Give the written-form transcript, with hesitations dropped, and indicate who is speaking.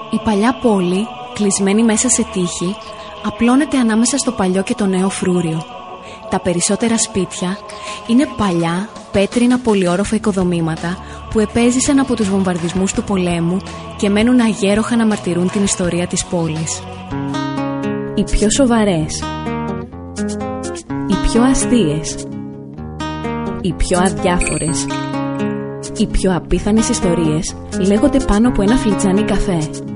Speaker 1: Η παλιά πόλη, κλεισμένη μέσα σε τείχη, απλώνεται ανάμεσα στο παλιό και το νέο φρούριο. Τα περισσότερα σπίτια είναι παλιά, πέτρινα πολυόροφα οικοδομήματα που επέζησαν από τους βομβαρδισμούς του πολέμου και μένουν αγέροχα να μαρτυρούν την ιστορία της πόλης. Οι πιο σοβαρές, οι πιο αστείες, οι πιο αδιάφορες, οι πιο απίθανες ιστορίες λέγονται πάνω από ένα φλιτζάνι καφέ.